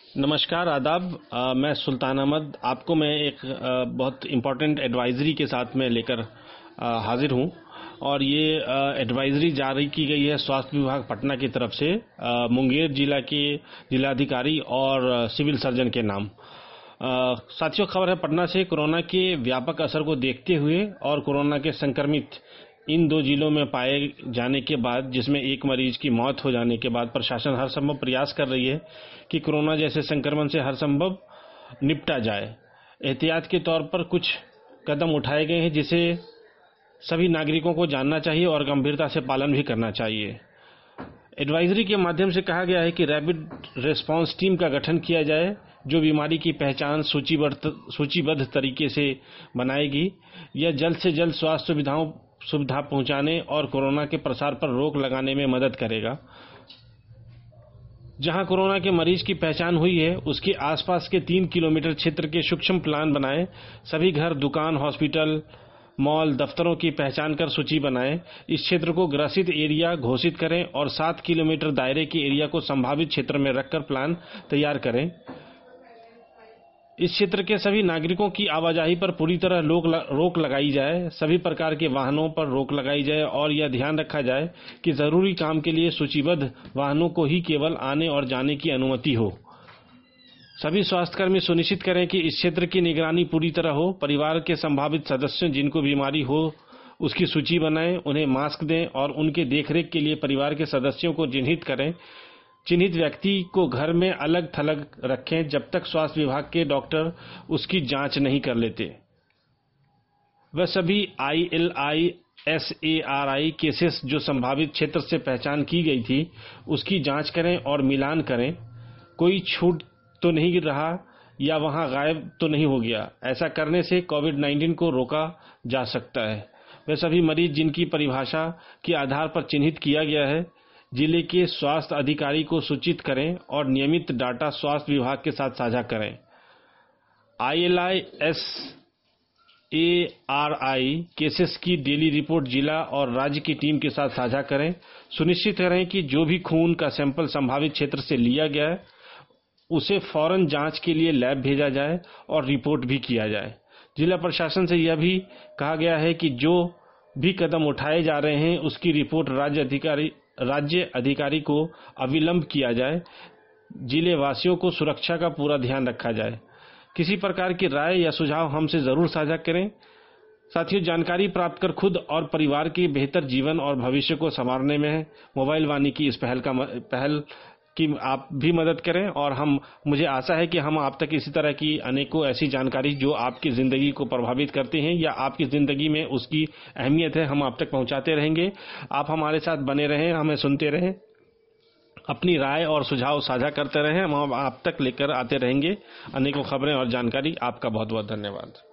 नमस्कार, आदाब। मैं सुल्तान अहमद। आपको मैं एक बहुत इम्पोर्टेंट एडवाइजरी के साथ में लेकर हाजिर हूं और ये एडवाइजरी जारी की गई है स्वास्थ्य विभाग पटना की तरफ से मुंगेर जिला के जिलाधिकारी और सिविल सर्जन के नाम। साथियों, खबर है पटना से। कोरोना के व्यापक असर को देखते हुए और कोरोना के संक्रमित इन दो जिलों में पाए जाने के बाद, जिसमें एक मरीज की मौत हो जाने के बाद, प्रशासन हर संभव प्रयास कर रही है कि कोरोना जैसे संक्रमण से हर संभव निपटा जाए। एहतियात के तौर पर कुछ कदम उठाए गए हैं जिसे सभी नागरिकों को जानना चाहिए और गंभीरता से पालन भी करना चाहिए। एडवाइजरी के माध्यम से कहा गया है कि रैपिड रिस्पांस टीम का गठन किया जाए जो बीमारी की पहचान सूचीबद्ध तरीके से बनाएगी। यह जल्द से जल्द स्वास्थ्य सुविधा पहुंचाने और कोरोना के प्रसार पर रोक लगाने में मदद करेगा। जहां कोरोना के मरीज की पहचान हुई है उसके आसपास के 3 किलोमीटर क्षेत्र के सूक्ष्म प्लान बनाएं। सभी घर, दुकान, हॉस्पिटल, मॉल, दफ्तरों की पहचान कर सूची बनाएं। इस क्षेत्र को ग्रसित एरिया घोषित करें और 7 किलोमीटर दायरे के एरिया को संभावित क्षेत्र में रखकर प्लान तैयार करें। इस क्षेत्र के सभी नागरिकों की आवाजाही पर पूरी तरह रोक लगाई जाए। सभी प्रकार के वाहनों पर रोक लगाई जाए और यह ध्यान रखा जाए कि जरूरी काम के लिए सूचीबद्ध वाहनों को ही केवल आने और जाने की अनुमति हो। सभी स्वास्थ्यकर्मी सुनिश्चित करें कि इस क्षेत्र की निगरानी पूरी तरह हो। परिवार के संभावित सदस्यों जिनको बीमारी हो उसकी सूची बनाएं, उन्हें मास्क दें और उनके देखरेख के लिए परिवार के सदस्यों को चिन्हित करें। चिन्हित व्यक्ति को घर में अलग थलग रखें जब तक स्वास्थ्य विभाग के डॉक्टर उसकी जांच नहीं कर लेते। वह सभी ILI SARI केसेस जो संभावित क्षेत्र से पहचान की गई थी उसकी जांच करें और मिलान करें। कोई छूट तो नहीं रहा या वहां गायब तो नहीं हो गया। ऐसा करने से कोविड-19 को रोका जा सकता है। वह सभी मरीज जिनकी परिभाषा के आधार पर चिन्हित किया गया है जिले के स्वास्थ्य अधिकारी को सूचित करें और नियमित डाटा स्वास्थ्य विभाग के साथ साझा करें। ILI SARI केसेस की डेली रिपोर्ट जिला और राज्य की टीम के साथ साझा करें। सुनिश्चित करें कि जो भी खून का सैंपल संभावित क्षेत्र से लिया गया है उसे फौरन जांच के लिए लैब भेजा जाए और रिपोर्ट भी किया जाए। जिला प्रशासन से यह भी कहा गया है कि जो भी कदम उठाए जा रहे हैं उसकी रिपोर्ट राज्य अधिकारी को अविलंब किया जाए। जिले वासियों को सुरक्षा का पूरा ध्यान रखा जाए। किसी प्रकार की राय या सुझाव हमसे जरूर साझा करें। साथियों, जानकारी प्राप्त कर खुद और परिवार के बेहतर जीवन और भविष्य को संवारने में मोबाइल वाणी की इस पहल की आप भी मदद करें और मुझे आशा है कि हम आप तक इसी तरह की अनेकों ऐसी जानकारी जो आपकी जिंदगी को प्रभावित करते हैं या आपकी जिंदगी में उसकी अहमियत है, हम आप तक पहुंचाते रहेंगे। आप हमारे साथ बने रहें, हमें सुनते रहें, अपनी राय और सुझाव साझा करते रहें। हम आप तक लेकर आते रहेंगे अनेकों खबरें और जानकारी। आपका बहुत बहुत धन्यवाद।